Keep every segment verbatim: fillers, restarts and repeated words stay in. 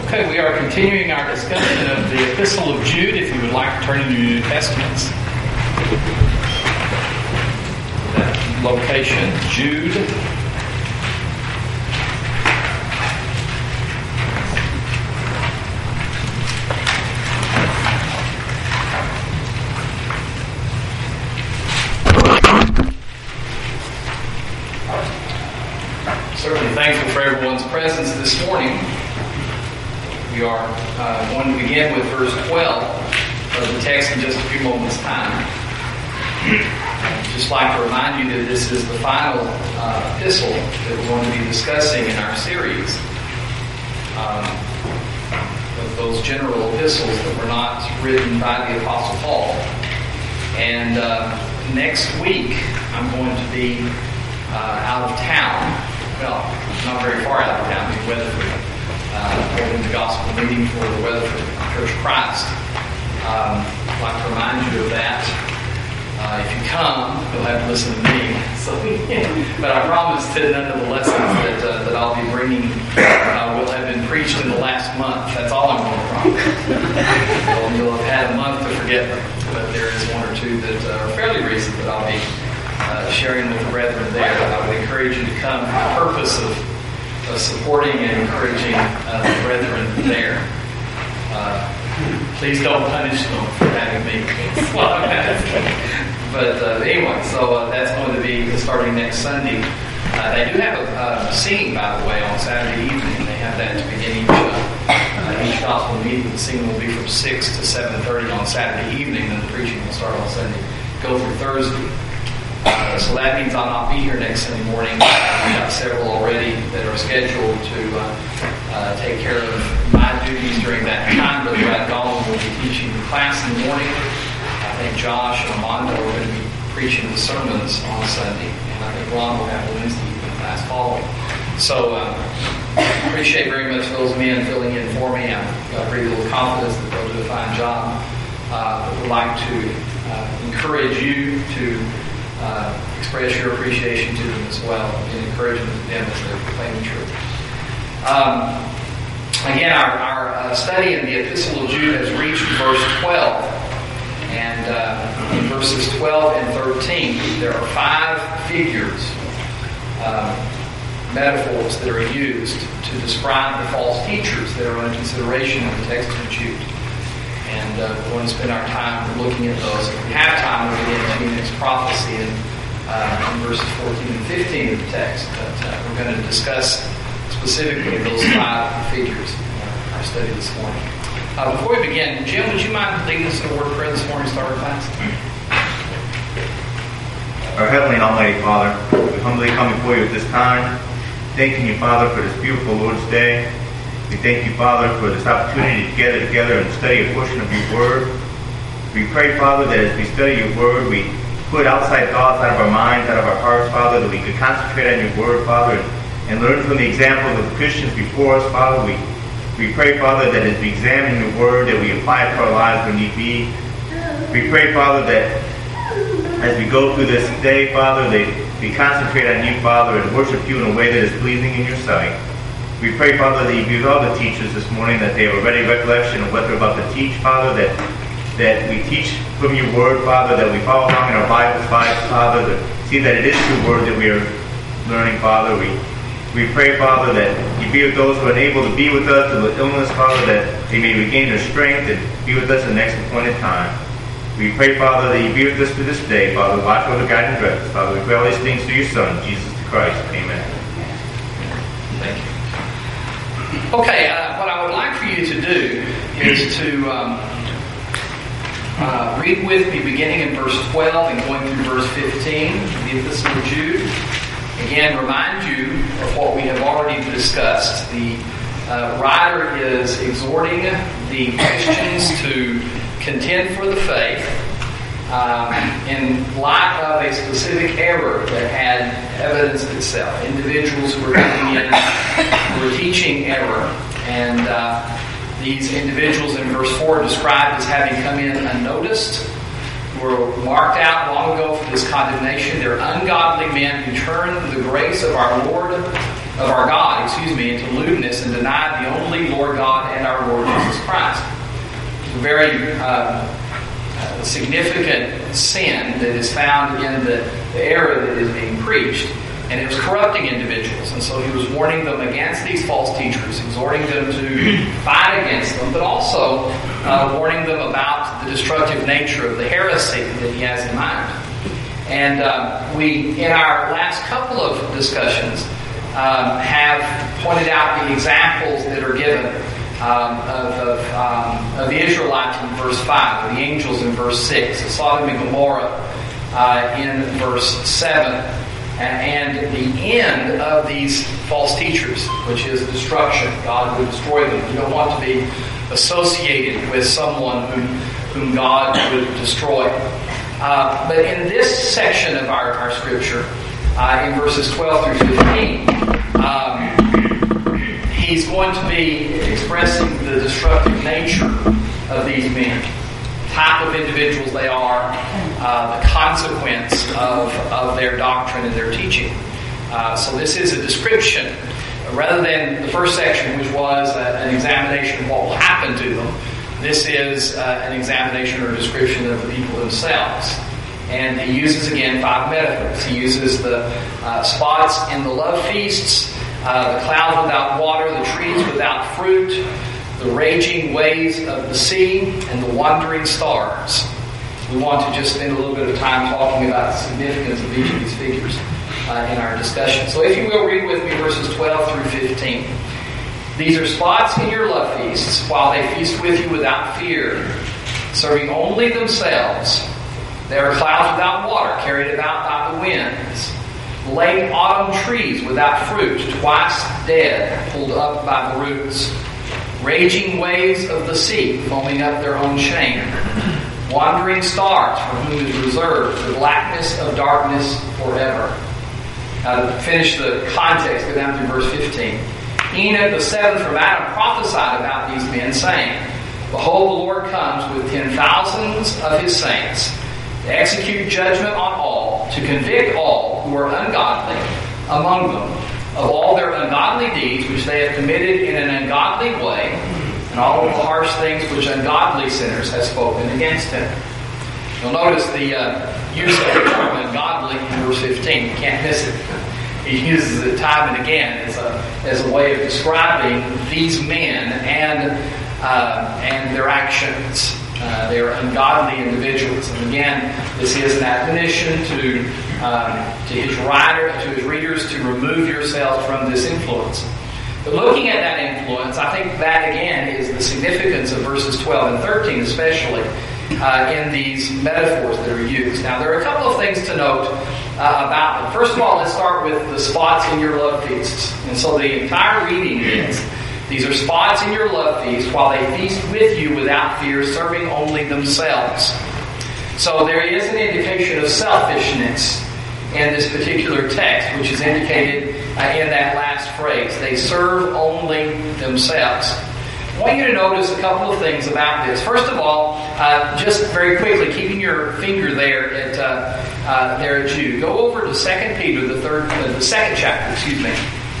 Okay, we are continuing our discussion of the Epistle of Jude. If you would like to turn to your New Testaments, that location, Jude. Certainly thankful for everyone's presence this morning. We are uh, going to begin with verse twelve of the text in just a few moments' time. I'd just like to remind you that this is the final uh, epistle that we're going to be discussing in our series. Um, of those general epistles that were not written by the Apostle Paul. And uh, next week, I'm going to be uh, out of town. Well, not very far out of town, in Weatherford. Uh, holding the gospel meeting for the Weatherford Church of Christ. Um, I'd like to remind you of that. Uh, if you come, you'll have to listen to me. So, but I promise that none of the lessons that uh, that I'll be bringing uh, will have been preached in the last month. That's all I'm going to promise. You'll, you'll have had a month to forget them. But there is one or two that uh, are fairly recent that I'll be uh, sharing with the brethren there. I would encourage you to come for the purpose of Uh, supporting and encouraging uh, the brethren there. Uh, please don't punish them for having me. But uh, anyway, so uh, that's going to be starting next Sunday. Uh, they do have a, a singing, by the way, on Saturday evening. They have that to begin each, uh, uh, each gospel meeting. The singing will be from six to seven thirty on Saturday evening, and the preaching will start on Sunday, go through Thursday. Uh, so that means I'll not be here next Sunday morning. We have several already that are scheduled to uh, uh, take care of my duties during that time. Brother Brad Gollum will be teaching the class in the morning. I think Josh and Armando are going to be preaching the sermons on Sunday. And I think Ron will have the Wednesday evening class following. So I uh, appreciate very much those men filling in for me. I've got very little confidence that they'll do a fine job. Uh, but would like to uh, encourage you to Uh, express your appreciation to them as well, and encouragement to them as they're proclaiming truth. Um, again, our, our uh, study in the Epistle of Jude has reached verse twelve, and uh, in verses twelve and thirteen, there are five figures, uh, metaphors that are used to describe the false teachers that are under consideration in the text of Jude. And uh, we're going to spend our time looking at those. If we have time, we'll get into Enoch's prophecy in, uh, in verses fourteen and fifteen of the text. But uh, we're going to discuss specifically those five figures in our study this morning. Uh, before we begin, Jim, would you mind leading us in a word of prayer this morning to start our class? Our Heavenly and Almighty Father, we humbly come before you at this time, thanking you, Father, for this beautiful Lord's Day. We thank you, Father, for this opportunity to gather together and study a portion of your Word. We pray, Father, that as we study your Word, we put outside thoughts out of our minds, out of our hearts, Father, that we could concentrate on your Word, Father, and learn from the example of the Christians before us, Father. We we pray, Father, that as we examine your Word, that we apply it to our lives when need be. We pray, Father, that as we go through this day, Father, that we concentrate on you, Father, and worship you in a way that is pleasing in your sight. We pray, Father, that you be with all the teachers this morning, that they have a ready recollection of what they're about to teach, Father, that that we teach from your word, Father, that we follow along in our Bibles, Father, to see that it is your word that we are learning, Father. We we pray, Father, that you be with those who are unable to be with us, with illness, Father, that they may regain their strength and be with us in the next appointed time. We pray, Father, that you be with us to this day, Father. Watch over the guide and direct us, Father. We pray all these things through your Son, Jesus the Christ. Amen. Thank you. Okay, uh, what I would like for you to do is to um, uh, read with me beginning in verse twelve and going through verse fifteen of the Epistle of Jude. Again, remind you of what we have already discussed. The uh, writer is exhorting the Christians to contend for the faith um, in light of a specific error that had evidenced itself. Individuals who were coming in who were teaching error, and uh, these individuals in verse four are described as having come in unnoticed, were marked out long ago for this condemnation. They're ungodly men who turn the grace of our Lord, of our God, excuse me, into lewdness and deny the only Lord God and our very uh, uh, significant sin that is found in the, the era that is being preached. And it was corrupting individuals. And so he was warning them against these false teachers, exhorting them to fight against them, but also uh, warning them about the destructive nature of the heresy that he has in mind. And uh, we, in our last couple of discussions, um, have pointed out the examples that are given um, of, of, um, of the Israelites in verse five, of the angels in verse six, of Sodom and Gomorrah uh, in verse seven, and the end of these false teachers, which is destruction. God would destroy them. You don't want to be associated with someone whom, whom God would destroy. Uh, but in this section of our, our scripture, uh, in verses twelve through fifteen, um, he's going to be expressing the destructive nature of these men, the type of individuals they are, uh, the consequence of, of their doctrine and their teaching. Uh, so this is a description, rather than the first section, which was uh, an examination of what will happen to them. This is uh, an examination or a description of the people themselves. And he uses, again, five metaphors. He uses the uh, spots in the love feasts, uh, the clouds without water, the trees without fruit, the raging waves of the sea, and the wandering stars. We want to just spend a little bit of time talking about the significance of each of these figures uh, in our discussion. So if you will, read with me verses twelve through fifteen. These are spots in your love feasts, while they feast with you without fear, serving only themselves. They are clouds without water, carried about by the winds. Late autumn trees without fruit, twice dead, pulled up by the roots. Raging waves of the sea, foaming up their own shame. Wandering stars, for whom is reserved the blackness of darkness forever. Now to finish the context, go down through verse fifteen. Enoch the seventh from Adam prophesied about these men, saying, Behold, the Lord comes with ten thousands of his saints, to execute judgment on all, to convict all who are ungodly among them, of all their ungodly deeds which they have committed in an ungodly way, and all of the harsh things which ungodly sinners have spoken against him. You'll notice the uh, use of the term ungodly in verse fifteen. You can't miss it. He uses it time and again as a as a way of describing these men and uh, and their actions. Uh, they are ungodly individuals, and again, this is an admonition to um, to his writer, to his readers, to remove yourselves from this influence. But looking at that influence, I think that again is the significance of verses twelve and thirteen, especially uh, in these metaphors that are used. Now, there are a couple of things to note uh, about them. First of all, let's start with the spots in your love feasts. And so the entire reading is, these are spots in your love feast, while they feast with you without fear, serving only themselves. So there is an indication of selfishness in this particular text, which is indicated uh, in that last phrase. They serve only themselves. I want you to notice a couple of things about this. First of all, uh, just very quickly, keeping your finger there at uh, uh, there at Jude, go over to Second Peter, the third, uh, the second chapter, excuse me,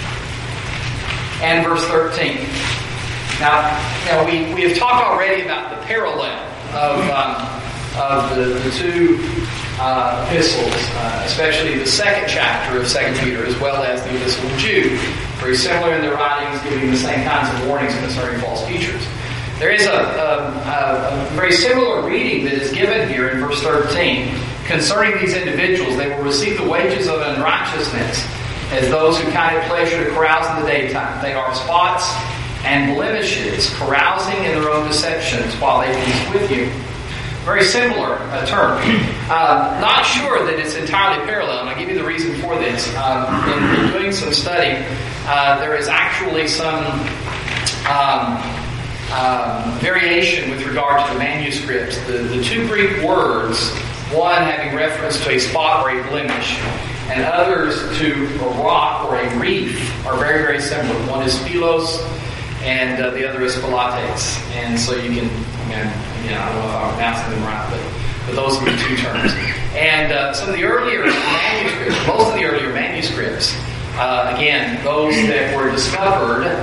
and verse thirteen. Now, now we we have talked already about the parallel of um, of the, the two uh, epistles, uh, especially the second chapter of Second Peter, as well as the epistle of Jude. Very similar in their writings, giving the same kinds of warnings concerning false teachers. There is a, a, a, a very similar reading that is given here in verse thirteen concerning these individuals. They will receive the wages of unrighteousness as those who count it pleasure to carouse in the daytime. They are spots and blemishes, carousing in their own deceptions while they feast with you. Very similar uh, term. Uh, not sure that it's entirely parallel, and I'll give you the reason for this. Um, in, in doing some study, uh, there is actually some um, um, variation with regard to the manuscripts. The, the two Greek words, one having reference to a spot or a blemish, and others to a rock or a reef, are very, very similar. One is spilos, and uh, the other is pilates. And so you can, I mean, you know, I don't know if I'm pronouncing them right, but, but those are the two terms. And uh, some of the earlier manuscripts, most of the earlier manuscripts, uh, again, those that were discovered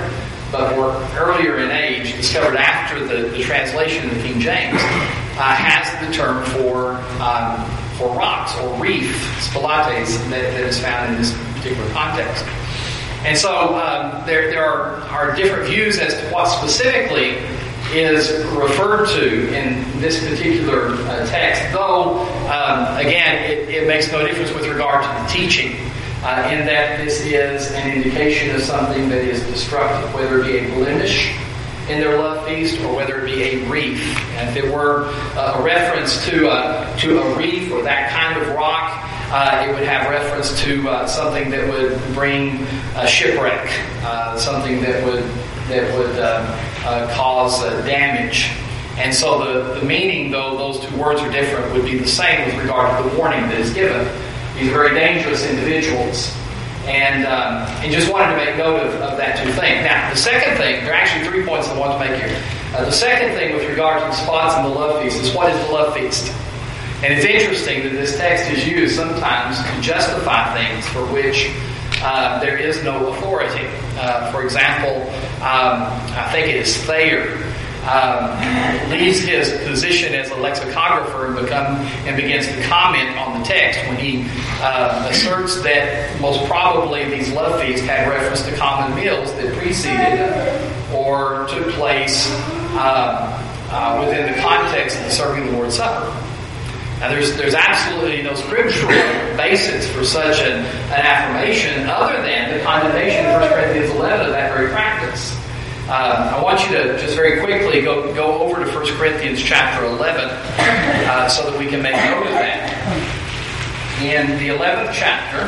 but were earlier in age, discovered after the, the translation in the King James, uh, has the term for um, for rocks or reef, spilates, that, that is found in this particular context. And so um, there, there are, are different views as to what specifically is referred to in this particular uh, text, though, um, again, it, it makes no difference with regard to the teaching, uh, in that this is an indication of something that is destructive, whether it be a blemish in their love feast or whether it be a reef. And if it were uh, a reference to, uh, to a reef or that kind of rock, Uh, it would have reference to uh, something that would bring a shipwreck, uh, something that would that would uh, uh, cause uh, damage. And so the, the meaning, though those two words are different, would be the same with regard to the warning that is given. These are very dangerous individuals. And um, and just wanted to make note of, of that two things. Now, the second thing, there are actually three points I want to make here. Uh, the second thing with regard to the spots in the love feast is, what is the love feast? And it's interesting that this text is used sometimes to justify things for which uh, there is no authority. Uh, for example, um, I think it is Thayer um, leaves his position as a lexicographer and become and begins to comment on the text when he uh, asserts that most probably these love feasts had reference to common meals that preceded or took place uh, uh, within the context of the serving of the Lord's Supper. Now, there's there's absolutely no scriptural basis for such an, an affirmation other than the condemnation in First Corinthians eleven of that very practice. Uh, I want you to just very quickly go, go over to First Corinthians chapter eleven uh, so that we can make note of that. In the eleventh chapter,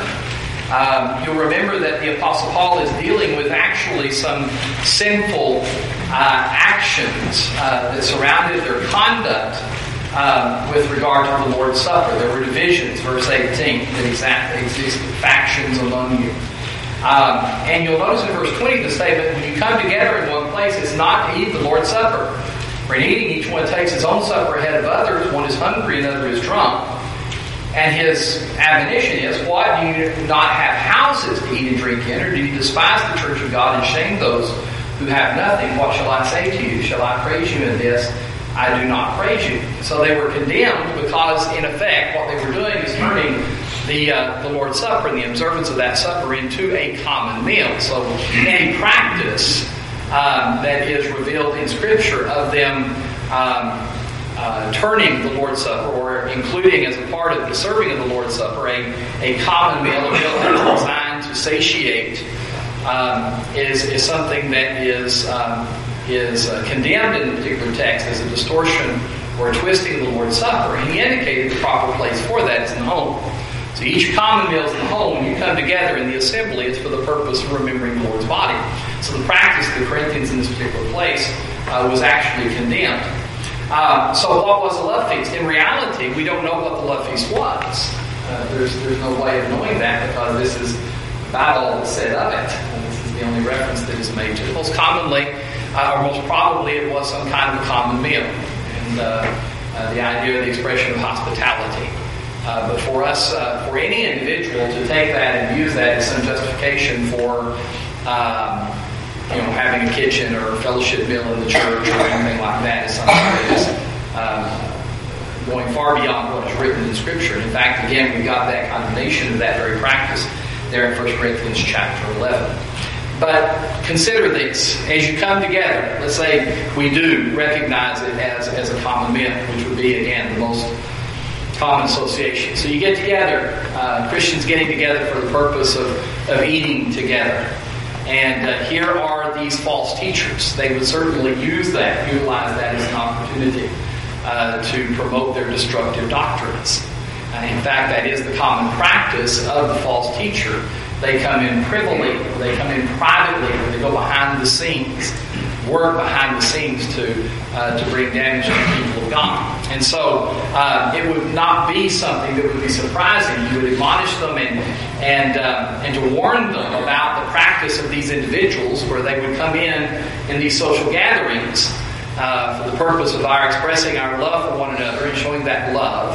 um, you'll remember that the Apostle Paul is dealing with actually some sinful uh, actions uh, that surrounded their conduct Um, with regard to the Lord's Supper. There were divisions, verse eighteen, that exactly existed, factions among you. Um, and you'll notice in verse twenty the statement, when you come together in one place, it's not to eat the Lord's Supper. For in eating, each one takes his own supper ahead of others. One is hungry, another is drunk. And his admonition is, what, do you not have houses to eat and drink in, or do you despise the church of God and shame those who have nothing? What shall I say to you? Shall I praise you in this? I do not praise you. So they were condemned because, in effect, what they were doing is turning the uh, the Lord's Supper and the observance of that supper into a common meal. So any practice um, that is revealed in Scripture of them um, uh, turning the Lord's Supper, or including as a part of the serving of the Lord's Supper, a, a common meal, a meal that is designed to satiate, um, is, is something that is... Um, is uh, condemned in the particular text as a distortion or a twisting of the Lord's Supper. And he indicated the proper place for that is in the home. So each common meal is in the home. When you come together in the assembly, it's for the purpose of remembering the Lord's body. So the practice of the Corinthians in this particular place uh, was actually condemned. Uh, so what was a love feast? In reality, we don't know what the love feast was. Uh, there's, there's no way of knowing that because this is the Bible that said of it. And this is the only reference that is made to it. Most commonly, Uh, or most probably it was some kind of a common meal. And uh, uh, the idea of the expression of hospitality. Uh, but for us, uh, for any individual to take that and use that as some justification for um, you know, having a kitchen or a fellowship meal in the church or anything like that is something that is um, going far beyond what is written in Scripture. And in fact, again, we've got that condemnation of that very practice there in First Corinthians chapter eleven. But consider this. As you come together, let's say we do recognize it as, as a common meal, which would be, again, the most common association. So you get together, uh, Christians getting together for the purpose of, of eating together. And uh, here are these false teachers. They would certainly use that, utilize that as an opportunity uh, to promote their destructive doctrines. Uh, in fact, that is the common practice of the false teacher. They come in privily, or they come in privately, or they go behind the scenes, work behind the scenes to uh, to bring damage to the people of God. And so uh, it would not be something that would be surprising. You would admonish them and and uh, and to warn them about the practice of these individuals, where they would come in in these social gatherings uh, for the purpose of our expressing our love for one another and showing that love.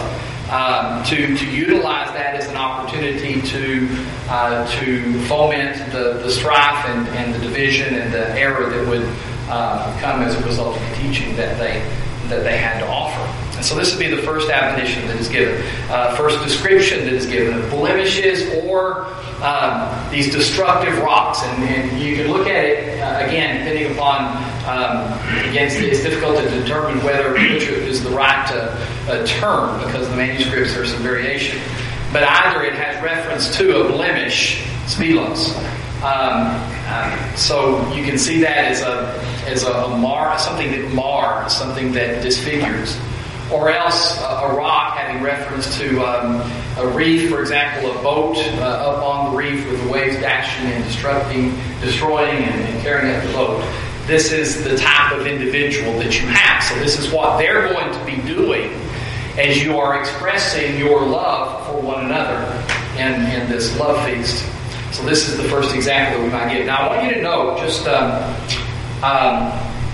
um, to, to utilize that as an opportunity to uh, to foment the, the strife and, and the division and the error that would uh, come as a result of the teaching that they that they had to offer. And so this would be the first admonition that is given, uh, first description that is given of blemishes or um, these destructive rocks. And, and you can look at it, uh, again, depending upon, um, again, it's, it's difficult to determine whether which is the right uh, uh, term, because the manuscripts there's some variation. But either it has reference to a blemish, spilos. Um, um, so you can see that as a as a, a mar, something that mars, something that disfigures, or else a, a rock having reference to um, a reef, for example, a boat uh, up on the reef with the waves dashing and destructing, destroying, and, and carrying up the boat. This is the type of individual that you have. So this is what they're going to be doing as you are expressing your love for one another in, in this love feast. So this is the first example that we might get. Now I want you to know just um, um,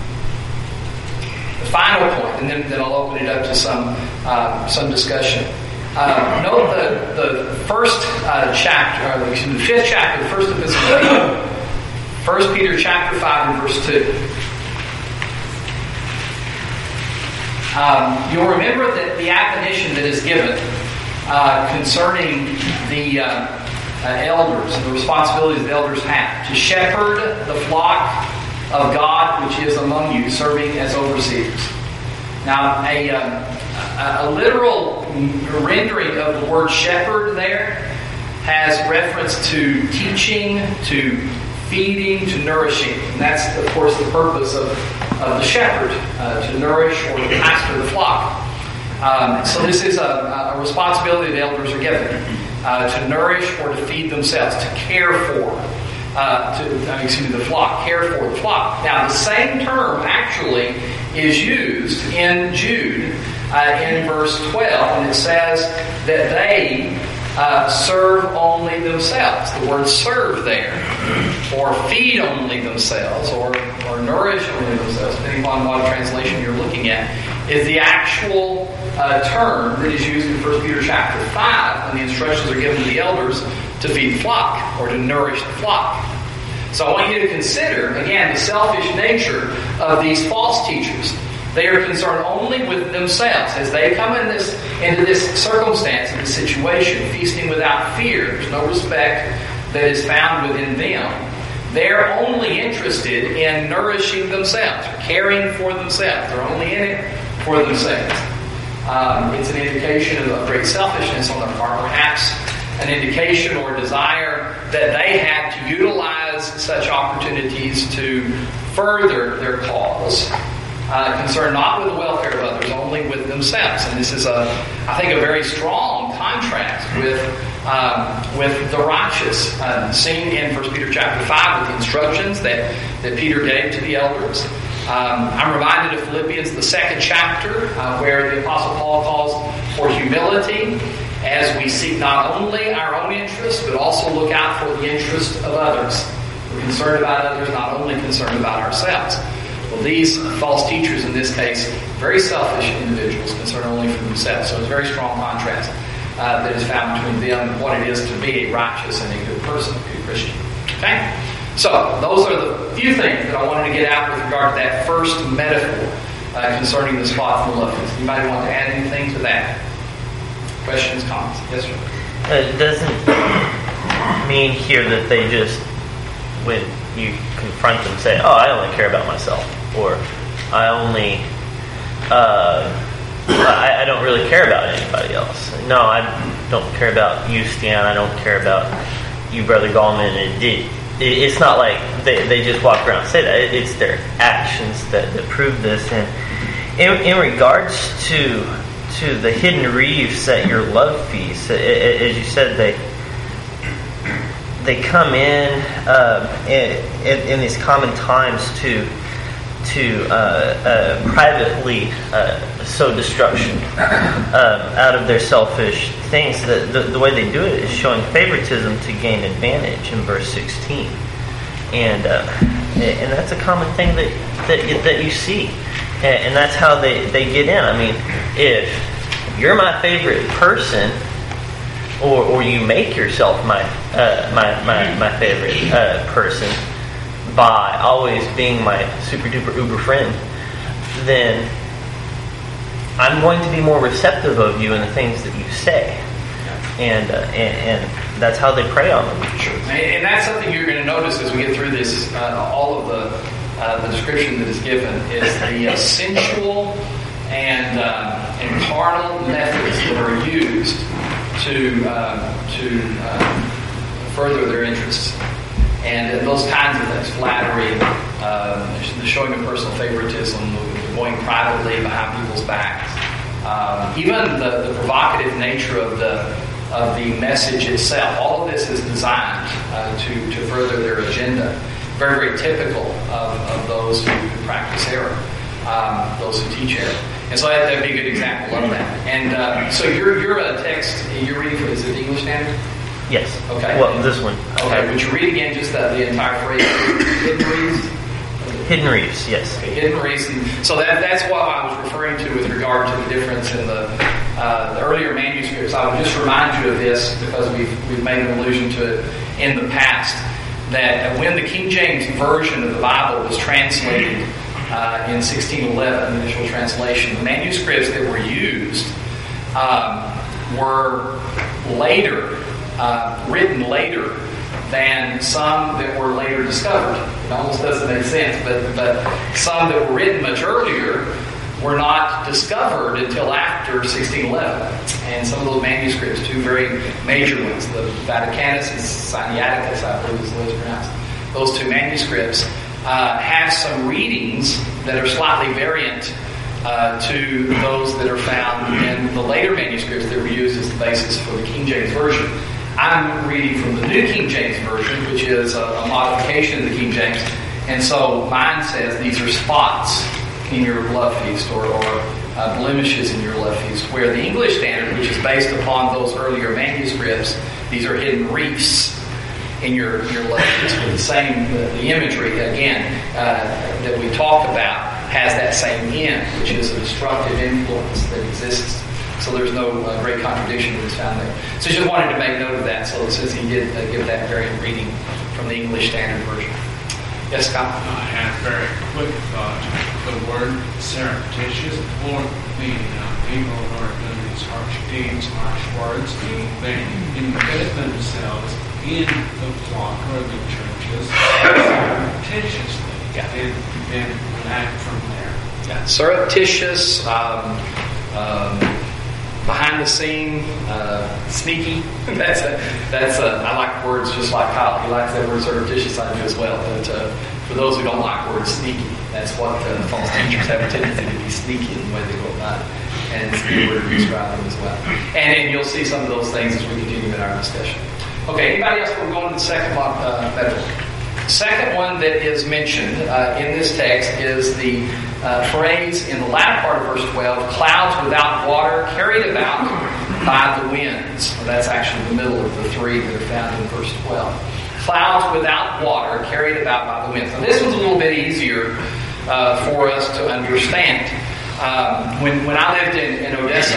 the final point, and then, then I'll open it up to some uh, some discussion. Uh, note the the first uh, chapter, or excuse me, the fifth chapter, the first epistle of Peter, First Peter chapter five and verse two. Um, you'll remember that the admonition that is given uh, concerning the uh, uh, elders and the responsibilities the elders have to shepherd the flock of God which is among you, serving as overseers. Now, a, uh, a literal rendering of the word shepherd there has reference to teaching, to feeding, to nourishing. And that's, of course, the purpose of, of the shepherd, uh, to nourish or to pastor the flock. Um, so this is a, a responsibility that elders are given, uh, to nourish or to feed themselves, to care for, uh, to, I mean, excuse me, the flock, care for the flock. Now, the same term actually is used in Jude uh, in verse twelve, and it says that they Uh, serve only themselves. The word serve there, or feed only themselves, or, or nourish only themselves, depending on what translation you're looking at, is the actual uh, term that is used in First Peter chapter five when the instructions are given to the elders to feed the flock, or to nourish the flock. So I want you to consider, again, the selfish nature of these false teachers. They are concerned only with themselves. As they come in this, into this circumstance, in this situation, feasting without fear, there's no respect that is found within them. They're only interested in nourishing themselves, caring for themselves. They're only in it for themselves. Um, it's an indication of great selfishness on their part, perhaps an indication or desire that they have to utilize such opportunities to further their cause. Uh, concerned not with the welfare of others, only with themselves. And this is, a, I think, a very strong contrast with um, with the righteous, uh, seen in First Peter chapter five with the instructions that, that Peter gave to the elders. Um, I'm reminded of Philippians, the second chapter, uh, where the Apostle Paul calls for humility as we seek not only our own interest, but also look out for the interest of others. We're concerned about others, not only concerned about ourselves. Well, these false teachers, in this case, very selfish individuals, concerned only for themselves. So it's a very strong contrast uh, that is found between them and what it is to be a righteous and a good person, a good Christian. Okay? So, those are the few things that I wanted to get out with regard to that first metaphor uh, concerning the spot from the love feast. Anybody want to add anything to that? Questions, comments? Yes, sir? Uh, it doesn't mean here that they just, when you confront them, say, oh, I only care about myself. Or I only, uh, I, I don't really care about anybody else. No, I don't care about you, Stan. I don't care about you, Brother Gallman. It, it, it, it's not like they, they just walk around and say that. It, it's their actions that, that prove this. And in, in regards to to the hidden reefs at your love feast, as you said, they they come in uh, in, in, in these common times to. to uh, uh, privately uh, sow destruction um, out of their selfish things. The, the, the way they do it is showing favoritism to gain advantage in verse sixteen. And uh, and that's a common thing that that you, that you see. And, and that's how they, they get in. I mean, if you're my favorite person, or or you make yourself my uh, my, my my favorite uh, person by always being my super duper uber friend, then I'm going to be more receptive of you in the things that you say, and uh, and, and that's how they prey on them. Sure, and that's something you're going to notice as we get through this. Uh, all of the uh, the description that is given is the uh, sensual and uh, and carnal methods that are used to uh, to uh, further their interests, and uh, those kinds of things: flattery, uh, the showing of personal favoritism, going privately behind people's backs, um, even the, the provocative nature of the of the message itself. All of this is designed uh, to to further their agenda. Very, very typical of, of those who practice error, um, those who teach error. And so that would be a good example of that. And uh, so your your uh, text, you're reading from, is it the English Standard? Yes. Okay. Well, this one. Okay, would you read again just the, the entire phrase? Hidden reefs? Hidden reefs, yes. Okay, hidden reefs. And so that, that's what I was referring to with regard to the difference in the, uh, the earlier manuscripts. I would just remind you of this because we've, we've made an allusion to it in the past, that when the King James Version of the Bible was translated uh, in sixteen eleven, the initial translation, the manuscripts that were used um, were later, uh, written later than some that were later discovered. It almost doesn't make sense, but, but some that were written much earlier were not discovered until after sixteen eleven. And some of those manuscripts, two very major ones, the Vaticanus and Sinaiticus, I believe is the way it's pronounced, those two manuscripts uh, have some readings that are slightly variant uh, to those that are found in the later manuscripts that were used as the basis for the King James Version. I'm reading from the New King James Version, which is a, a modification of the King James, and so mine says these are spots in your love feast, or, or uh, blemishes in your love feast, where the English Standard, which is based upon those earlier manuscripts, these are hidden reefs in your, your love feast. With the same, the, the imagery, again, uh, that we talked about has that same end, which is a destructive influence that exists. So there's no uh, great contradiction that's found there. So I just wanted to make note of that. So since he did uh, give that variant reading from the English Standard Version. Yes, Scott? I had a very quick thought. The word surreptitious, or meaning uh, people who are doing these harsh deeds, harsh words, they embed themselves in the flock or the churches surreptitiously, Yeah. and then act from there. Yeah. Surreptitious, um, um, behind the scene, uh, sneaky. that's a, that's a, I like words just like Kyle. He likes that word surreptitious, I do as well. But uh, for those who don't like words sneaky, that's what uh, false teachers have a tendency to be sneaky in the way they go about it. And it's a good word to describe them as well. And, and you'll see some of those things as we continue in our discussion. Okay, anybody else? We're going to the second one, uh, metaphor. The second one that is mentioned uh, in this text is the uh, phrase in the latter part of verse twelve, clouds without water carried about by the winds. So that's actually the middle of the three that are found in verse twelve. Clouds without water carried about by the winds. Now this one's a little bit easier uh, for us to understand. Um, when, when I lived in, in Odessa,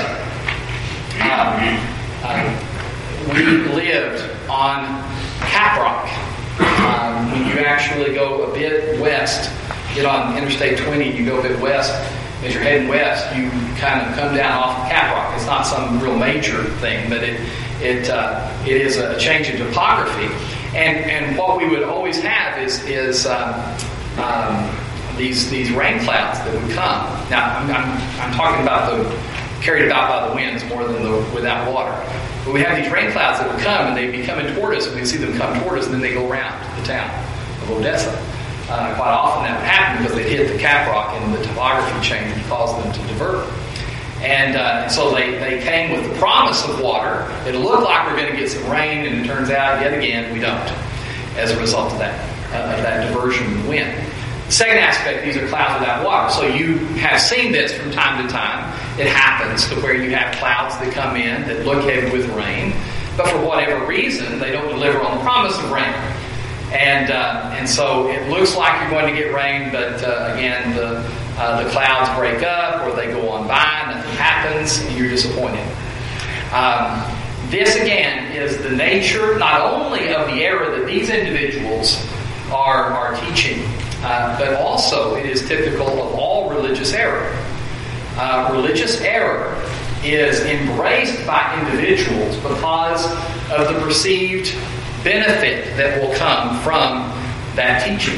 um, uh, we lived on Caprock. Um, when you actually go a bit west, get on Interstate twenty, you go a bit west, as you're heading west, you kind of come down off of Caprock. It's not some real major thing, but it it uh, it is a change in topography. And and what we would always have is is um, um, these these rain clouds that would come. Now I'm, I'm I'm talking about the carried about by the winds more than the without water. But we have these rain clouds that would come, and they'd be coming toward us, and we'd see them come toward us, and then they go around the town of Odessa. Uh, quite often that would happen because they'd hit the caprock, and the topography change would cause them to divert. And uh, so they, they came with the promise of water. It looked like we're going to get some rain, and it turns out, yet again, we don't, as a result of that, uh, of that diversion in the wind. The second aspect, these are clouds without water. So you have seen this from time to time. It happens to where you have clouds that come in that look heavy with rain, but for whatever reason, they don't deliver on the promise of rain. And uh, and so it looks like you're going to get rain, but uh, again, the uh, the clouds break up or they go on by, nothing happens, and you're disappointed. Um, this, again, is the nature not only of the error that these individuals are, are teaching, uh, but also it is typical of all religious error. Uh, religious error is embraced by individuals because of the perceived benefit that will come from that teaching.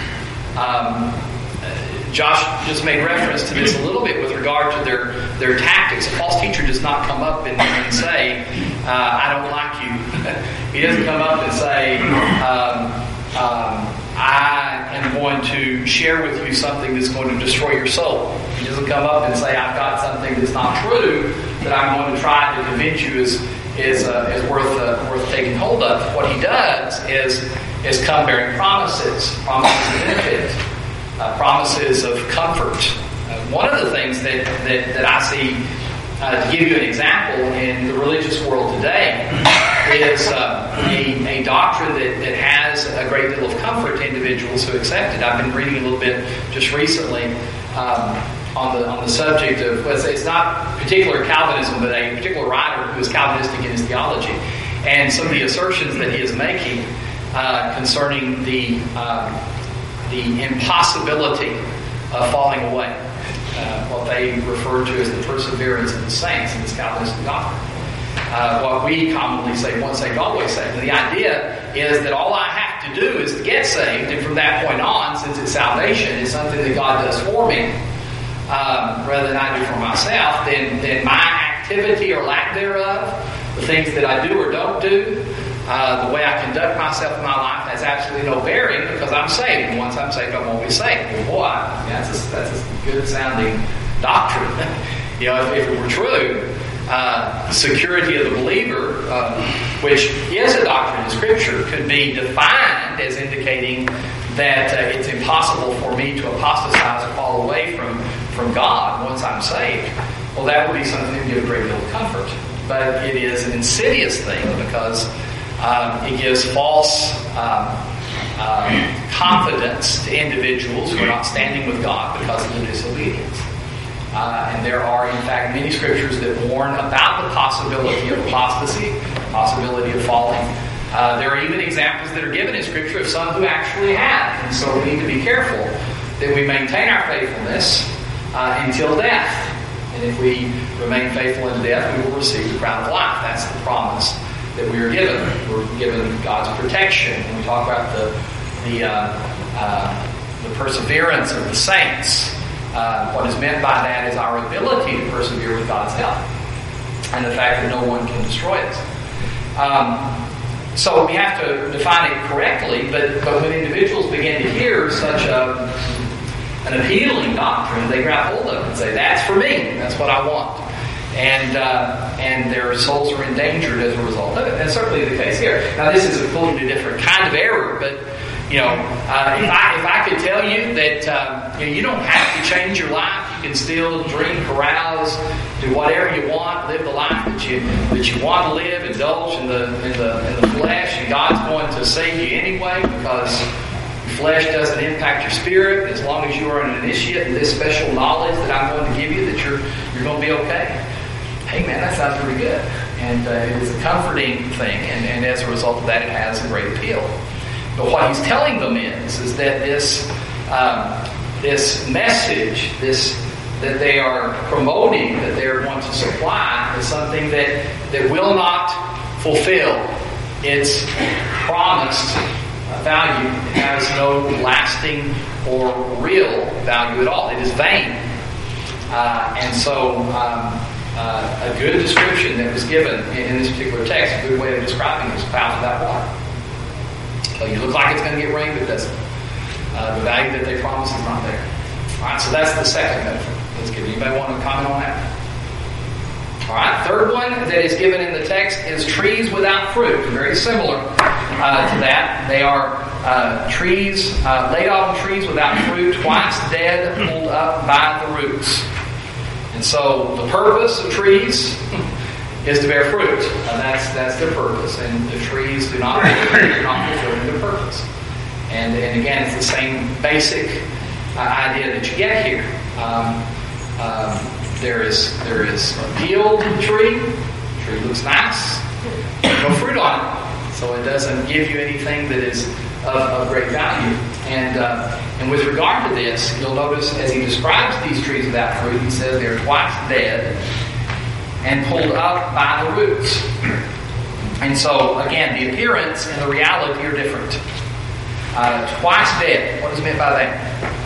Um, Josh just made reference to this a little bit with regard to their, their tactics. A false teacher does not come up and, and say, uh, I don't like you. He doesn't come up and say, um, um, I am going to share with you something that's going to destroy your soul. He doesn't come up and say, I've got something that's not true that I'm going to try to convince you is is uh, is worth uh, worth taking hold of. What he does is is come bearing promises, promises of benefit, uh, promises of comfort. Uh, one of the things that that, that I see, uh, to give you an example, in the religious world today, is uh, a, a doctrine that, that has a great deal of comfort to individuals who accept it. I've been reading a little bit just recently um, on the on the subject of, well, it's not particular Calvinism, but a particular writer who is Calvinistic in his theology, and some of the assertions that he is making uh, concerning the um, the impossibility of falling away, uh, what they refer to as the perseverance of the saints in this Calvinistic doctrine. Uh, what we commonly say, once saved, always saved. And the idea is that all I have to do is to get saved, and from that point on, since it's salvation, is something that God does for me, um, rather than I do for myself, then, then my activity or lack thereof, the things that I do or don't do, uh, the way I conduct myself in my life has absolutely no bearing because I'm saved. And once I'm saved, I'm always saved. Well, boy, that's a, that's a good sounding doctrine. You know, if, if it were true, Uh, security of the believer, um, which is a doctrine in Scripture, could be defined as indicating that uh, it's impossible for me to apostatize or fall away from, from God once I'm saved. Well, that would be something that would give a great deal of comfort. But it is an insidious thing because um, it gives false um, um, confidence to individuals who are not standing with God because of their disobedience. Uh, and there are, in fact, many scriptures that warn about the possibility of apostasy, possibility of falling. Uh, there are even examples that are given in Scripture of some who actually have. And so we need to be careful that we maintain our faithfulness uh, until death. And if we remain faithful unto death, we will receive the crown of life. That's the promise that we are given. We're given God's protection. When we talk about the the, uh, uh, the perseverance of the saints, Uh, what is meant by that is our ability to persevere with God's help and the fact that no one can destroy us. Um, so we have to define it correctly, but, but when individuals begin to hear such a, an appealing doctrine, they grab hold of it and say, that's for me, that's what I want. And uh, and their souls are endangered as a result of it. And that's certainly the case here. Now this is a completely different kind of error, but You know, uh, if I if I could tell you that um, you know, you don't have to change your life, you can still drink, carouse, do whatever you want, live the life that you that you want to live, indulge in the in the in the flesh, and God's going to save you anyway because your flesh doesn't impact your spirit. As long as you are an initiate in this special knowledge that I'm going to give you, that you're you're going to be okay. Hey man, that sounds pretty good, and uh, it is a comforting thing, and, and as a result of that, it has a great appeal. But what he's telling them is, is that this um, this message, this that they are promoting, that they are going to supply, is something that, that will not fulfill its promised value. It has no lasting or real value at all. It is vain. Uh, and so um, uh, a good description that was given in, in this particular text, a good way of describing it is found in that water. So you look like it's going to get rain, but it doesn't. Uh, the value that they promise is not there. All right, so that's the second metaphor. Let's give anybody want to comment on that? All right, third one that is given in the text is trees without fruit. Very similar uh, to that. They are uh, trees, uh, laid autumn trees without fruit, twice dead, pulled up by the roots. And so the purpose of trees is to bear fruit. Uh, that's that's their purpose, and the trees do not they're not fulfilling their purpose. And and again, it's the same basic uh, idea that you get here. Um, um, there is there is a peeled tree. The tree looks nice, no fruit on it, so it doesn't give you anything that is of, of great value. And uh, and with regard to this, you'll notice as he describes these trees without fruit, he says they're twice dead and pulled up by the roots. And so, again, the appearance and the reality are different. Uh, twice dead. What is meant by that?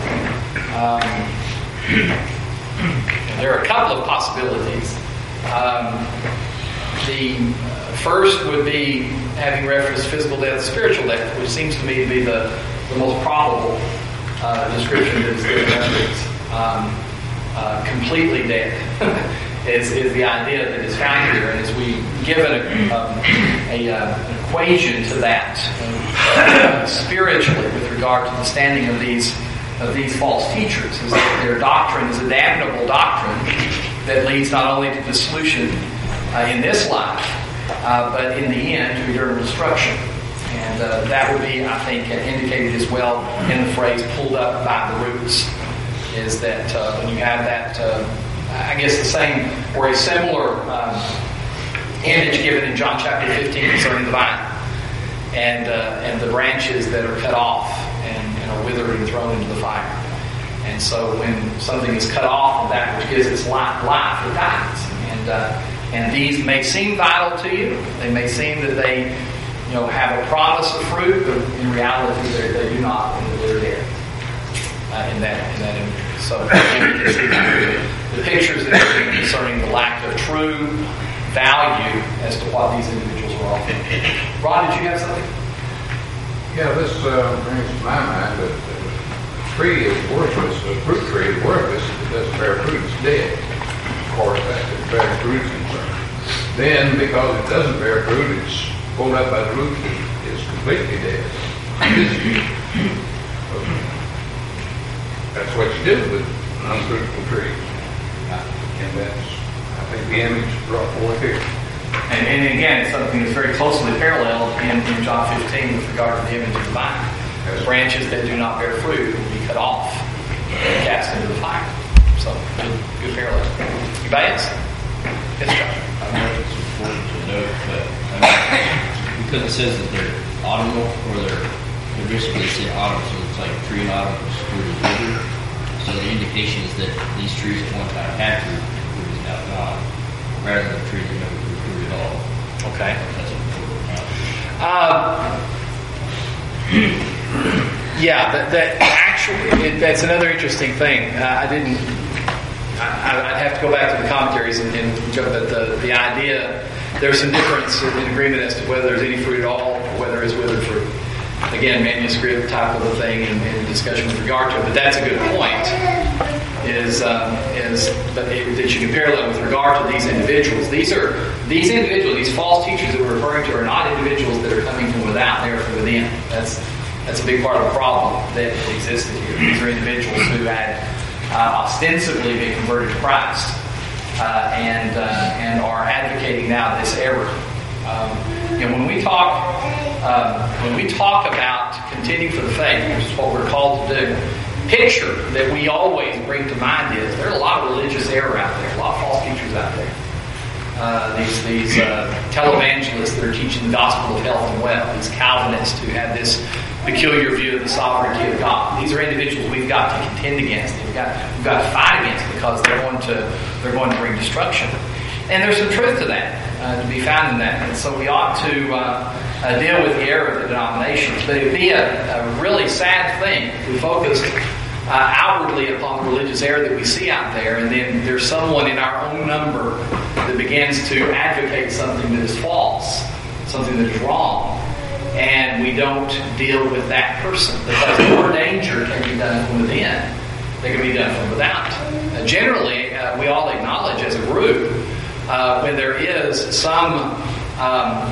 Um, there are a couple of possibilities. Um, the first would be having reference to physical death, spiritual death, which seems to me to be the, the most probable uh, description that is given. Um, uh, completely dead is, is the idea that is found here. And as we give an, um, a, uh, an equation to that uh, spiritually with regard to the standing of these of these false teachers, is that their doctrine is a damnable doctrine that leads not only to dissolution uh, in this life, uh, but in the end to eternal destruction. And uh, that would be, I think, indicated as well in the phrase "pulled up by the roots." Is that uh, when you have that, uh, I guess the same or a similar um, image given in John chapter fifteen concerning the vine and uh, and the branches that are cut off and, and are withered and thrown into the fire. And so when something is cut off of that which gives its life, life it dies. And uh, and these may seem vital to you. They may seem that they, you know, have a promise of fruit, but in reality they, they do not, and they're dead. Uh, in that in that imagery. So again, we can see the, the pictures that are given concerning the lack of true value as to what these individuals are offering. Ron, did you have something? Yeah, this uh, brings to my mind that the tree is worthless, the fruit tree is worthless if it doesn't bear fruit, it's dead. Of course, that's if it bears fruit is concerned. Then, because it doesn't bear fruit, it's pulled up by the roots, it's completely dead. That's what you do with an unfruitful tree. And that's, I think, the image brought forth here. And, and again, it's something that's very closely paralleled in, in John fifteen with regard to the image of the vine. The branches that do not bear fruit will be cut off and cast into the fire. So, good, good parallel. Anybody else? Yes, John. I don't know if it's important to note, but I mean, because it says that they're autumnal, or they're, they're basically say autumn, so it's like tree and autumn, fruit is withered. So the indication is that these trees at one time had fruit, fruit is now gone, rather than trees that never grew fruit at all. Okay. That's important. Uh, yeah, that, that actually, it, that's another interesting thing. Uh, I didn't, I, I'd have to go back to the commentaries and, and but the, the idea, there's some difference in agreement as to whether there's any fruit at all or whether it's withered fruit. Again, manuscript type of a thing and, and discussion with regard to it. But that's a good point. Is um, is but it, that you can parallel with regard to these individuals. These are these individuals, these false teachers that we're referring to, are not individuals that are coming from without; they're from within. That's that's a big part of the problem that existed here. These are individuals who had uh, ostensibly been converted to Christ uh, and uh, and are advocating now this error. Um, and when we talk. Um, when we talk about contending for the faith, which is what we're called to do, picture that we always bring to mind is there are a lot of religious error out there, a lot of false teachers out there. Uh, these these uh, televangelists that are teaching the gospel of health and wealth, these Calvinists who have this peculiar view of the sovereignty of God. These are individuals we've got to contend against. We've got we've got to fight against because they're going to they're going to bring destruction. And there's some truth to that, uh, to be found in that. And so we ought to uh, uh, deal with the error of the denominations. But it would be a, a really sad thing if we focused uh, outwardly upon the religious error that we see out there, and then there's someone in our own number that begins to advocate something that is false, something that is wrong, and we don't deal with that person. Because more danger can be done from within than can be done from without. Uh, generally, uh, we all acknowledge as a group Uh, when there is some um,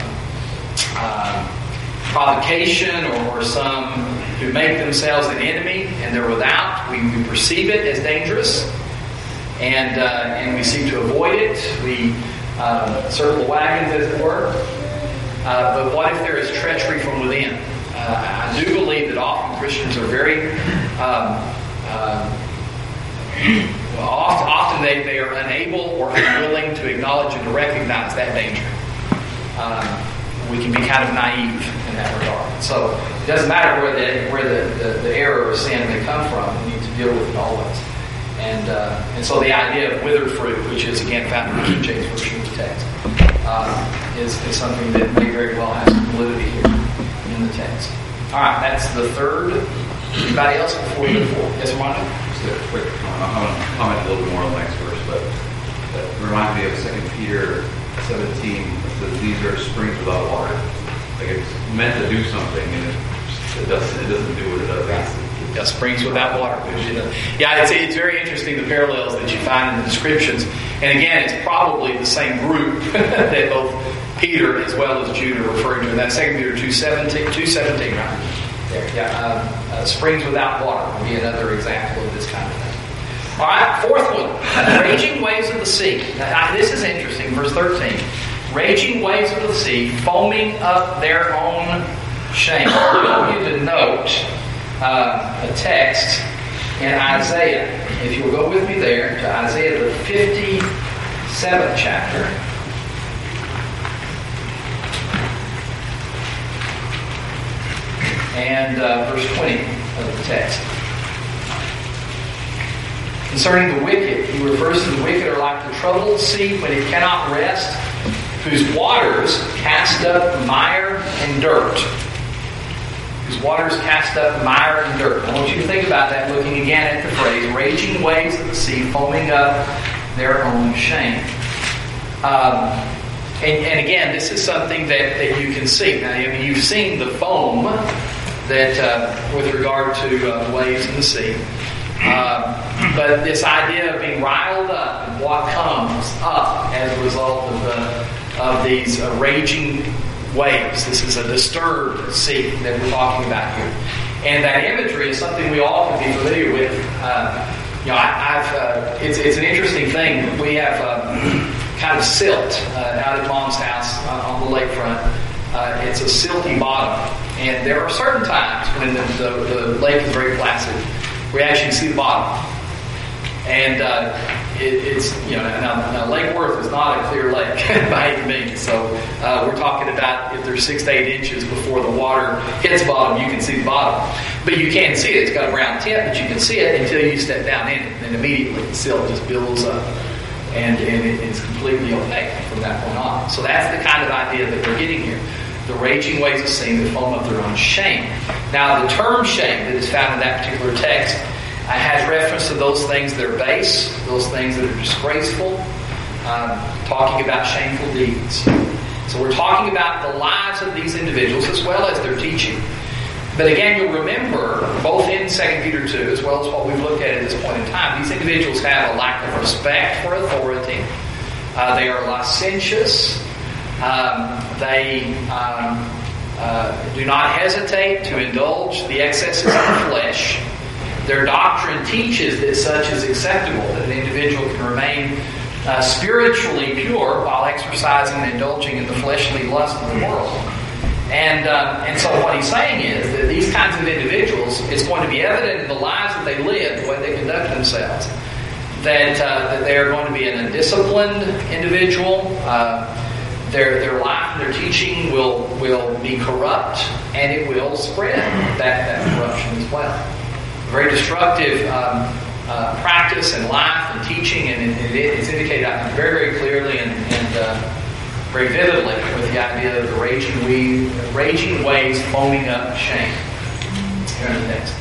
uh, provocation or, or some who make themselves an enemy and they're without, we, we perceive it as dangerous and uh, and we seek to avoid it. We um, circle wagons, as it were. Uh, but what if there is treachery from within? Uh, I do believe that often Christians are very um, uh, well, often, often often they, they are unable or unwilling to acknowledge and to recognize that danger. Um, we can be kind of naive in that regard. So it doesn't matter where the where the, the, the error or sin may come from. We need to deal with it always. And uh, and so the idea of withered fruit, which is again found in the King James Version of the text, uh, is, is something that may very well have some validity here in the text. All right, that's the third. Anybody else before we move forward? Yes, Armando? Just a quick comment. I'm going to comment a little bit more on the next verse, but that reminds me of Second Peter seventeen. It says, these are springs without water. Like it's meant to do something, and it, it doesn't. It doesn't do what it does. It's, Yeah, springs without water. Yeah, it's, it's very interesting, the parallels that you find in the descriptions. And again, it's probably the same group that both Peter as well as Jude are referring to. And that's Second Peter two seventeen, two seventeen, right? There, yeah. Um, uh, springs without water would be another example of this kind of thing. All right, fourth one. Raging waves of the sea. Now, this is interesting, verse thirteen. Raging waves of the sea, foaming up their own shame. I want you to note uh, a text in Isaiah. If you'll go with me there to Isaiah the fifty-seventh chapter. And uh, verse twenty of the text. Concerning the wicked, he refers to the wicked are like the troubled sea when it cannot rest, whose waters cast up mire and dirt. Whose waters cast up mire and dirt. I want you to think about that, looking again at the phrase, raging waves of the sea, foaming up their own shame. Um, and, and again, this is something that, that you can see. Now, I mean, you've seen the foam that, uh, with regard to uh, waves in the sea. Um, but this idea of being riled up and what comes up as a result of the of these uh, raging waves. This is a disturbed sea that we're talking about here, and that imagery is something we all can be familiar with. Uh, you know, I, I've uh, it's it's an interesting thing. We have uh, kind of silt uh, out at Mom's house uh, on the lakefront. Uh, it's a silty bottom, and there are certain times when the, the, the lake is very placid. We actually see the bottom. And uh, it, it's, you know, now, now Lake Worth is not a clear lake by any means. So uh, we're talking about if there's six to eight inches before the water hits bottom, you can see the bottom. But you can't see it. It's got a brown tip, but you can see it until you step down in it. And immediately the silt just builds up. And, and it, it's completely opaque from that point on. So that's the kind of idea that we're getting here. The raging waves of sea that foam up their own shame. Now, the term shame that is found in that particular text uh, has reference to those things that are base, those things that are disgraceful, um, talking about shameful deeds. So we're talking about the lives of these individuals as well as their teaching. But again, you'll remember, both in Second Peter two as well as what we've looked at at this point in time, these individuals have a lack of respect for authority. Uh, they are licentious. Um, they um, uh, do not hesitate to indulge the excesses of the flesh. Their doctrine teaches that such is acceptable, that an individual can remain uh, spiritually pure while exercising and indulging in the fleshly lust of the world. And uh, and so what he's saying is that these kinds of individuals, it's going to be evident in the lives that they live, the way they conduct themselves, that uh, that they are going to be an undisciplined individual. Uh, Their their life and their teaching will will be corrupt, and it will spread that, that corruption as well. Very destructive um, uh, practice and life and teaching, and it, it, it's indicated I think, very very clearly and, and uh, very vividly with the idea of the raging wave, raging waves foaming up shame. Here in the text.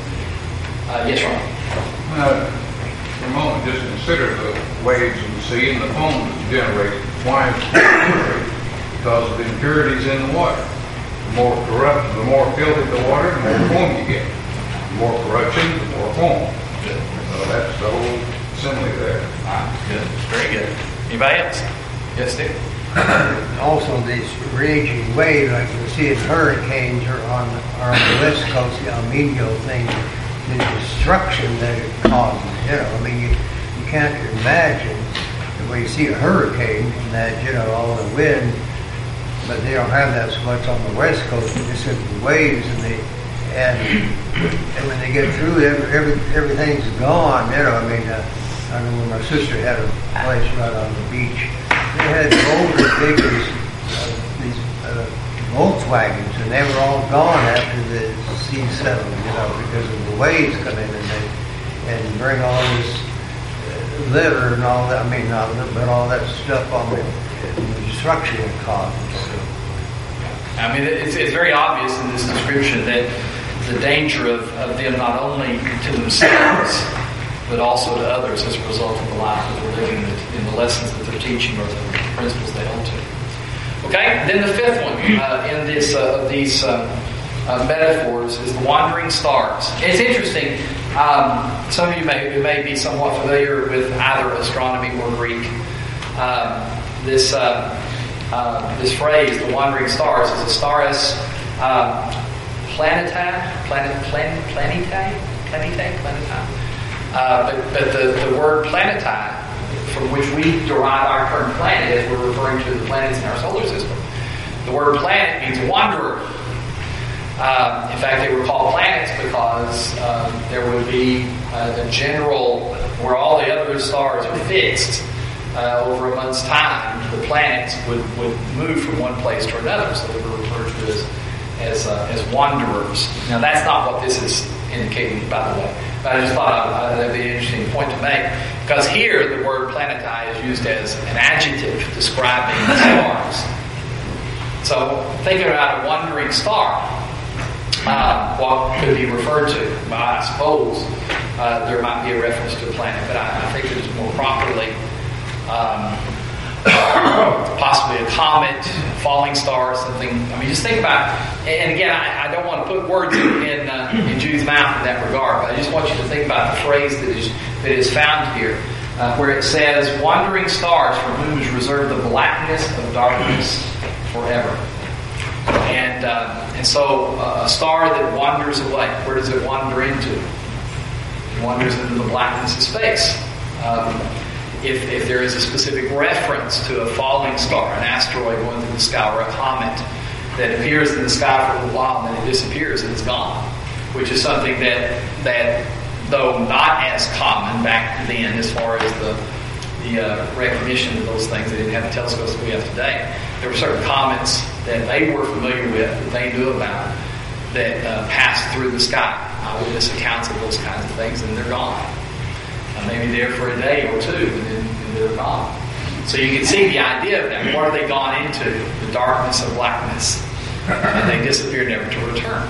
Uh, yes, Ron. Uh, for a moment, just consider the waves of the sea and the foam that's generated. Why is it because of the impurities in the water. The more corrupt, the more filthy the water, the more foam you get. The more corruption, the more foam. So that's the whole simile there. Ah, good. Very good. Anybody else? Yes, Steve? Also, these raging waves, like you see in hurricanes or on, or on the west coast, the El Nino thing, the destruction that it causes. You know, I mean, you, you can't imagine when you see a hurricane that, you know, all the wind, but they don't have that so much on the west coast. They just have the waves, and they and, and when they get through, every, every everything's gone. You know, I mean, uh, I know when my sister had a place right on the beach, they had gold as big as uh, these uh, Volkswagens, and they were all gone after the sea settled, you know, because of the waves come in and they and bring all this uh, litter and all that. I mean, not litter, but all that stuff on the, the destruction it caused. So. I mean, it's, it's very obvious in this description that the danger of, of them not only to themselves, but also to others as a result of the life that they're living in the lessons that they're teaching or the principles they hold to. Okay, then the fifth one uh, in this uh, of these uh, uh, metaphors is the wandering stars. It's interesting. Um, some of you may, may be somewhat familiar with either astronomy or Greek. Um, this uh, uh, this phrase, the wandering stars, is a staris um, planetae, planet, plan, planetae, planetae, planetae. Uh, but but the, the word planetae, from which we derive our current planet, as we're referring to the planets in our solar system. The word planet means wanderer. Um, in fact, they were called planets because um, there would be uh, a general, where all the other stars are fixed uh, over a month's time, the planets would, would move from one place to another, so they were referred to as as, uh, as wanderers. Now, that's not what this is indicating, by the way. But I just thought uh, that would be an interesting point to make. Because here, the word planetae is used as an adjective describing the stars. So, thinking about a wandering star, uh, what could be referred to? Well, I suppose uh, there might be a reference to a planet, but I, I think it's more properly um, possibly a comet, falling star, something. I mean, just think about it. And again, I, I don't want to put words in in, uh, in Jude's mouth in that regard, but I just want you to think about the phrase that is that is found here, uh, where it says, "Wandering stars, for whom is reserved the blackness of darkness forever." And uh, and so uh, a star that wanders away, where does it wander into? It wanders into the blackness of space. Um, If, if there is a specific reference to a falling star, an asteroid going through the sky, or a comet that appears in the sky for a little while and then it disappears and it's gone, which is something that, that though not as common back then as far as the, the uh, recognition of those things, they didn't have the telescopes that we have today. There were certain comets that they were familiar with, that they knew about, that uh, passed through the sky. Eyewitness accounts of those kinds of things, and they're gone. Maybe there for a day or two, and then and they're gone. So you can see the idea of that. What are they gone into? The darkness of blackness. And they disappear never to return.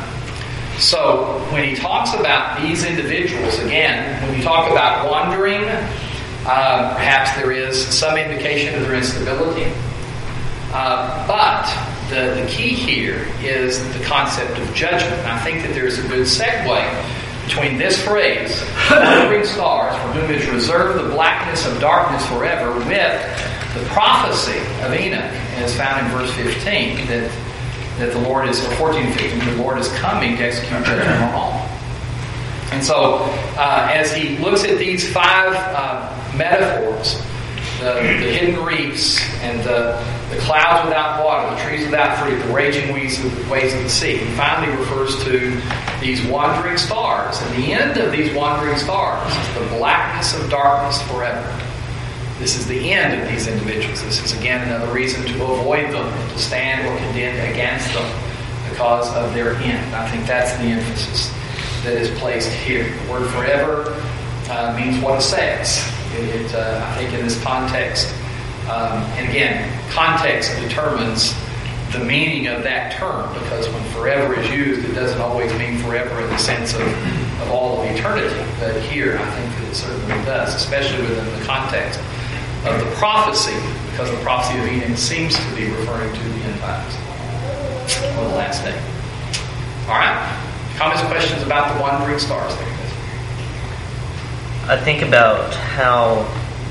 So when he talks about these individuals, again, when you talk about wandering, uh, perhaps there is some indication of their instability. Uh, but the, the key here is the concept of judgment. And I think that there is a good segue between this phrase, wandering stars, for whom is reserved the blackness of darkness forever, with the prophecy of Enoch, as found in verse fifteen, that that the Lord is, or fourteen and fifteen, the Lord is coming to execute judgment on all. And so, uh, as he looks at these five uh, metaphors, the, the hidden reefs, and the, the clouds without water, the trees without fruit, the raging waves of, waves of the sea, he finally refers to these wandering stars. And the end of these wandering stars is the blackness of darkness forever. This is the end of these individuals. This is, again, another reason to avoid them, to stand or contend against them because of their end. I think that's the emphasis that is placed here. The word forever uh, means what it says. It, it, uh, I think in this context, um, and again, context determines the meaning of that term, because when forever is used, it doesn't always mean forever in the sense of, of all of eternity. But here, I think that it certainly does, especially within the context of the prophecy, because the prophecy of Enoch seems to be referring to the end times, or the last day. All right. Comments, questions about the wandering stars there? I think about how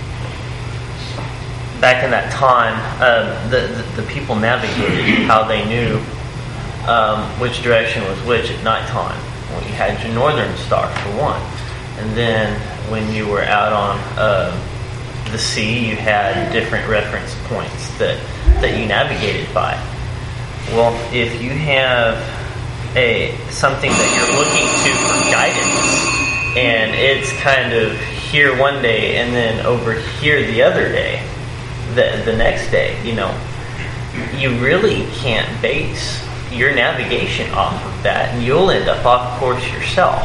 back in that time, uh, the, the the people navigated, how they knew um, which direction was which at nighttime. Well, you had your northern star for one, and then when you were out on uh, the sea, you had different reference points that that you navigated by. Well, if you have a something that you're looking to for guidance, and it's kind of here one day and then over here the other day, the the next day, you know, you really can't base your navigation off of that, and you'll end up off course yourself.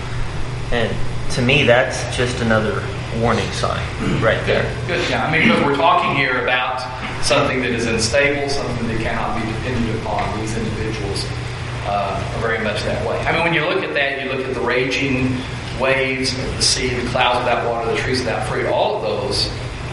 And to me, that's just another warning sign right there. Good, yeah. I mean, because we're talking here about something that is unstable, something that cannot be depended upon. These individuals uh, are very much that way. I mean, when you look at that, you look at the raging waves of the sea, the clouds without water, the trees without fruit, all of those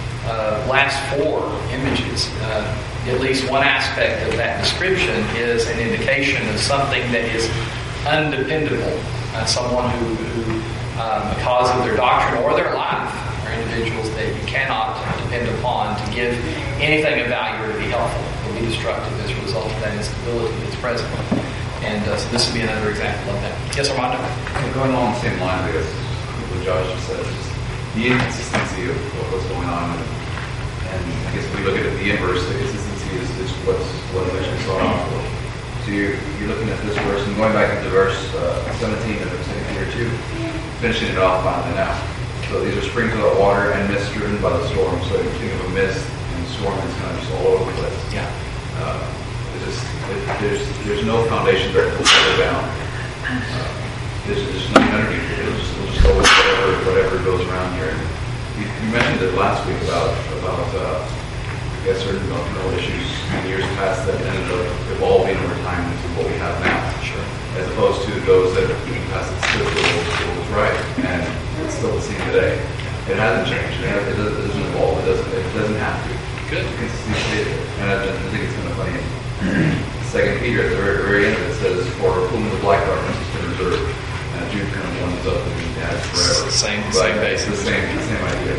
uh, last four images. Uh, at least one aspect of that description is an indication of something that is undependable. Uh, someone who, who um, because of their doctrine or their life, are individuals that you cannot depend upon to give anything of value or to be helpful. They'll be destructive as a result of that instability that's present. And uh, so this would be another example of that. Yes, Armando? Going along the same line, I guess, what Josh just said, just the inconsistency of, of what's going on. And, and I guess if we look at it, the inverse, the consistency is, is what's what we actually saw off for. So you're, you're looking at this verse, and going back to verse uh, seventeen of Second Peter two, finishing it off finally now. So these are springs without water and mist driven by the storm. So you think of a mist and storm that's kind of just all over the place. Yeah. Uh, it's just, it, there's there's no foundation there to settle down. Uh, there's just nothing underneath it. It'll just, it'll just go with whatever, whatever goes around here. You, you mentioned it last week about about uh, I guess certain doctrinal issues in years past that ended up evolving over time into what we have now. Sure. As opposed to those that even past it still was, was right, and it's still the same today. It hasn't changed. It, has, it, doesn't, it doesn't evolve. It doesn't. It doesn't have to. Good. Consistency, and I, I think it's kind of funny. Second Peter at the very, very end of it says, "For whom the black darkness has been reserved." And Jude kind of warms up and adds forever. Same, but same basis. The same, the same idea.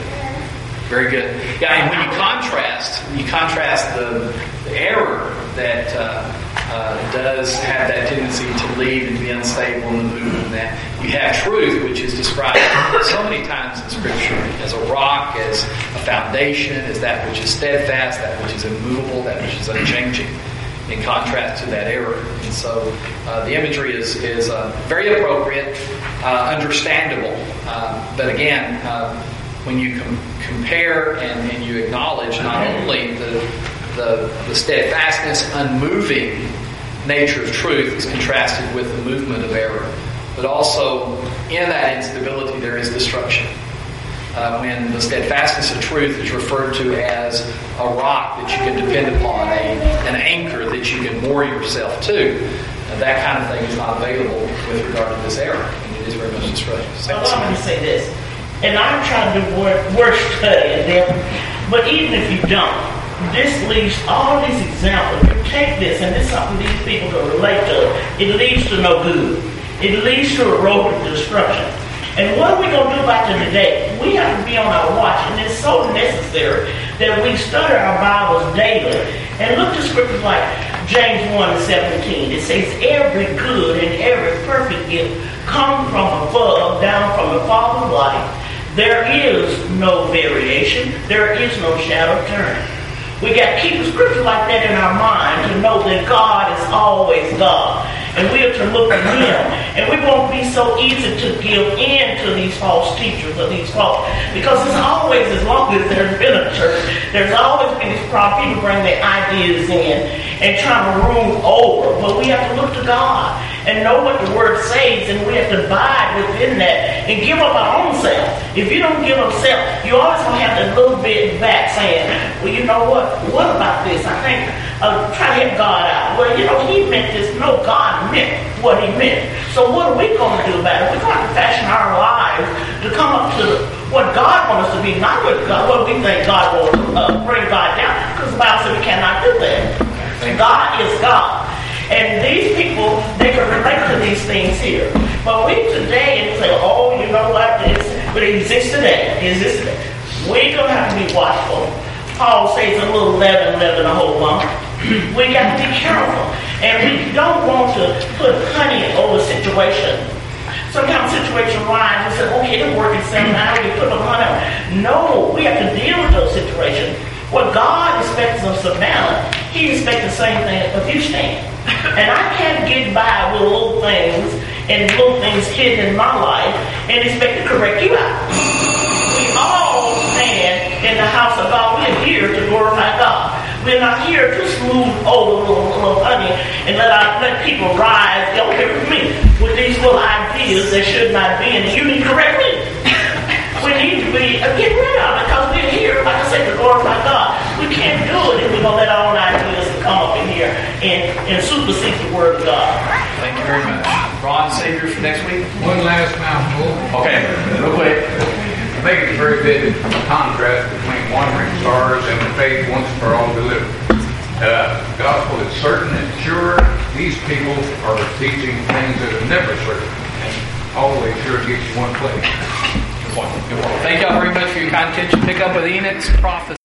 Very good. Yeah, and when you contrast, you contrast the, the error that uh, uh, does have that tendency to lead and be unstable in the movement of that. You have truth, which is described so many times in Scripture as a rock, as a foundation, as that which is steadfast, that which is immovable, that which is unchanging, in contrast to that error. And so uh, the imagery is, is uh, very appropriate, uh, understandable. Uh, but again, uh, when you com- compare and, and you acknowledge not only the, the, the steadfastness, unmoving nature of truth is contrasted with the movement of error, but also in that instability there is destruction. Uh, when the steadfastness of truth is referred to as a rock that you can depend upon, a, an anchor that you can moor yourself to, uh, that kind of thing is not available with regard to this error, and it is very much destructive. Well, I'm going to say this, and I'm trying to do word, word study of them, but even if you don't, this leads, all these examples, you take this, and this is something these people can relate to, it leads to no good. It leads to erosion and destruction. And what are we going to do about it today? We have to be on our watch, and it's so necessary that we study our Bibles daily. And look to scriptures like James one and seventeen. It says, every good and every perfect gift comes from above, down from the Father of light. There is no variation. There is no shadow of turning. We got to keep the scripture like that in our mind to know that God is always God. And we are to look at Him. And we won't be so easy to give in to these false teachers or these false... Because it's always, as long as there's been a church, there's always been this problem. People bring their ideas in and try to rule over. But we have to look to God and know what the Word says. And we have to abide within that and give up our own self. If you don't give up self, you always going to have that little bit back saying, well, you know what? What about this? I think... Uh, try to help God out. Well, you know, He meant this. No, God meant what He meant. So what are we going to do about it? We're going to fashion our lives to come up to what God wants us to be, not what, God, what we think God will uh, bring God down. Because the Bible says we cannot do that. God is God. And these people, they can relate to these things here. But we today say, oh, you know what? This, but it exists today. It exists today. We're going to have to be watchful. Paul says a little leaven, leaven a whole lump. We got to be careful. And we don't want to put honey over a situation. Sometimes situation rise and say, okay, it'll work itself out. You put a honey on it. No, we have to deal with those situations. What God expects of Savannah, He expects the same thing of you stand. And I can't get by with little things and little things hidden in my life and expect to correct you out. we're not here to smooth over little, little honey and let our, let people rise. Don't hear from me with these little ideas that should not be, and you need to correct me. We need to be uh, get rid of it because we're here, like I said, to glorify God. We can't do it if we're gonna let our own ideas come up in here and, and supersede the word of God. Thank you very much. Ron, Savior for next week? One last mouthful. Okay, real quick. I think it's very vivid contrast between wandering stars and the faith once for all delivered. Uh, the gospel is certain and sure. These people are teaching things that are never certain and always sure gets you one place. Good point. Good point. Thank y'all very much for your kind attention. Pick up with Enoch's prophecy.